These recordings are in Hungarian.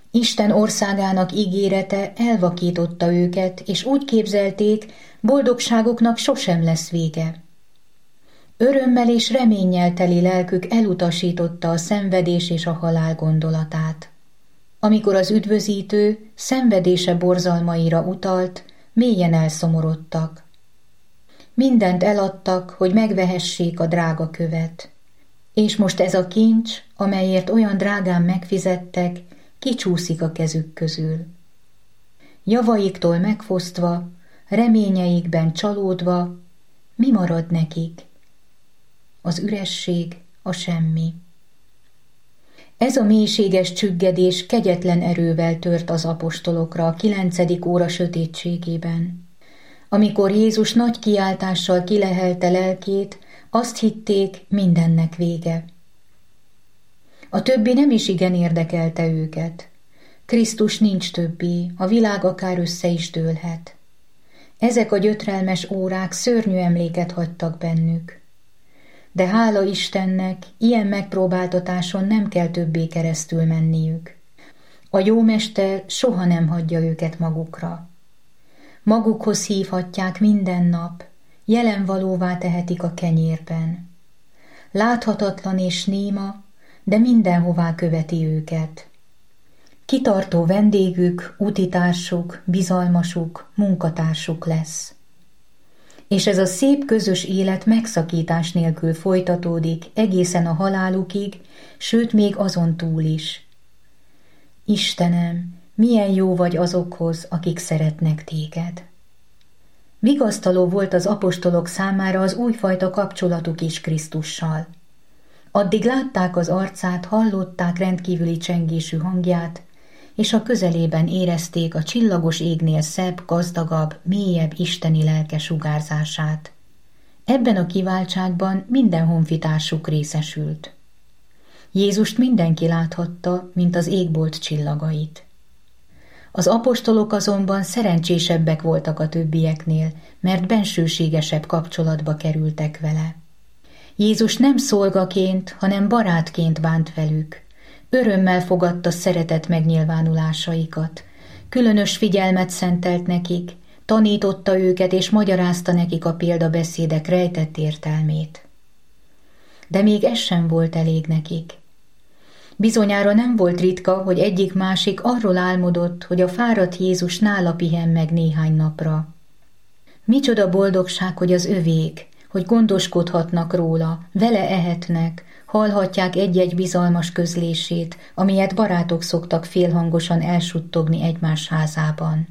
Isten országának ígérete elvakította őket, és úgy képzelték, boldogságuknak sosem lesz vége. Örömmel és reménnyel teli lelkük elutasította a szenvedés és a halál gondolatát. Amikor az üdvözítő szenvedése borzalmaira utalt, mélyen elszomorodtak. Mindent eladtak, hogy megvehessék a drága követ. És most ez a kincs, amelyért olyan drágán megfizettek, kicsúszik a kezük közül. Javaiktól megfosztva, reményeikben csalódva, mi marad nekik? Az üresség, a semmi. Ez a mélységes csüggedés kegyetlen erővel tört az apostolokra a 9. óra sötétségében. Amikor Jézus nagy kiáltással kilehelte lelkét, azt hitték, mindennek vége. A többi nem is igen érdekelte őket. Krisztus nincs többé, a világ akár össze is dőlhet. Ezek a gyötrelmes órák szörnyű emléket hagytak bennük. De hála Istennek, ilyen megpróbáltatáson nem kell többé keresztül menniük. A jómester soha nem hagyja őket magukra. Magukhoz hívhatják minden nap, jelenvalóvá tehetik a kenyérben. Láthatatlan és néma, de mindenhová követi őket. Kitartó vendégük, utitársuk, bizalmasuk, munkatársuk lesz. És ez a szép közös élet megszakítás nélkül folytatódik egészen a halálukig, sőt még azon túl is. Istenem, milyen jó vagy azokhoz, akik szeretnek téged. Vigasztaló volt az apostolok számára az újfajta kapcsolatuk is Krisztussal. Addig látták az arcát, hallották rendkívüli csengésű hangját, és a közelében érezték a csillagos égnél szebb, gazdagabb, mélyebb isteni lelke sugárzását. Ebben a kiváltságban minden honfitársuk részesült. Jézust mindenki láthatta, mint az égbolt csillagait. Az apostolok azonban szerencsésebbek voltak a többieknél, mert bensőségesebb kapcsolatba kerültek vele. Jézus nem szolgaként, hanem barátként bánt velük. Örömmel fogadta szeretet megnyilvánulásaikat. Különös figyelmet szentelt nekik, tanította őket és magyarázta nekik a példabeszédek rejtett értelmét. De még ez sem volt elég nekik. Bizonyára nem volt ritka, hogy egyik-másik arról álmodott, hogy a fáradt Jézus nála pihen meg néhány napra. Micsoda boldogság, hogy az övék, hogy gondoskodhatnak róla, vele ehetnek, hallhatják egy-egy bizalmas közlését, amilyet barátok szoktak félhangosan elsuttogni egymás házában.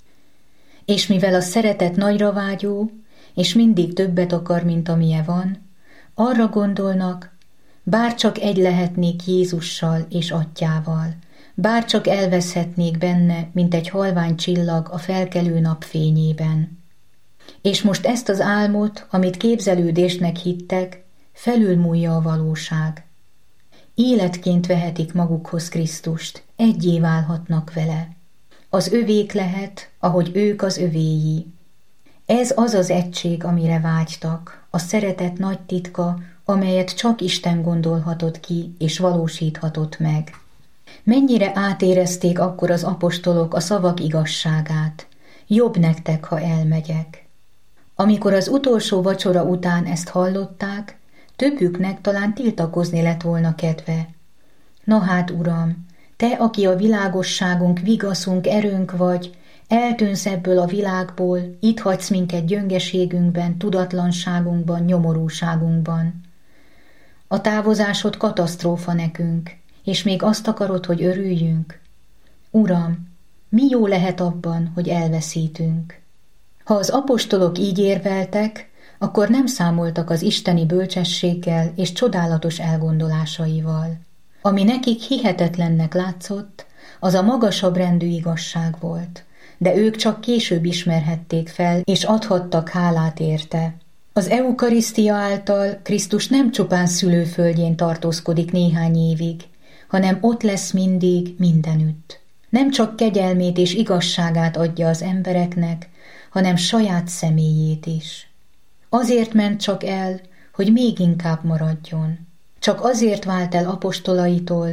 És mivel a szeretet nagyra vágyó, és mindig többet akar, mint amilyen van, arra gondolnak, bárcsak egy lehetnék Jézussal és Atyával, bárcsak elveszhetnék benne, mint egy halvány csillag a felkelő nap fényében. És most ezt az álmot, amit képzelődésnek hittek, felülmúlja a valóság. Életként vehetik magukhoz Krisztust, egyé válhatnak vele. Az övék lehet, ahogy ők az övéi. Ez az az egység, amire vágytak, a szeretet nagy titka, amelyet csak Isten gondolhatott ki és valósíthatott meg. Mennyire átérezték akkor az apostolok a szavak igazságát. Jobb nektek, ha elmegyek. Amikor az utolsó vacsora után ezt hallották, többüknek talán tiltakozni lett volna kedve. Na hát, Uram, te, aki a világosságunk, vigaszunk, erőnk vagy, eltűnsz ebből a világból, itt hagysz minket gyöngeségünkben, tudatlanságunkban, nyomorúságunkban. A távozásod katasztrófa nekünk, és még azt akarod, hogy örüljünk? Uram, mi jó lehet abban, hogy elveszítünk? Ha az apostolok így érveltek, akkor nem számoltak az isteni bölcsességgel és csodálatos elgondolásaival. Ami nekik hihetetlennek látszott, az a magasabb rendű igazság volt, de ők csak később ismerhették fel, és adhattak hálát érte. Az eukarisztia által Krisztus nem csupán szülőföldjén tartózkodik néhány évig, hanem ott lesz mindig, mindenütt. Nem csak kegyelmét és igazságát adja az embereknek, hanem saját személyét is. Azért ment csak el, hogy még inkább maradjon. Csak azért vált el apostolaitól,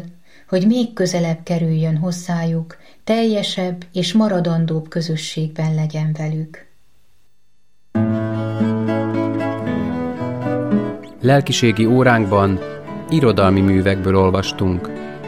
hogy még közelebb kerüljön hozzájuk, teljesebb és maradandóbb közösségben legyen velük. Lelkiségi óránkban irodalmi művekből olvastunk.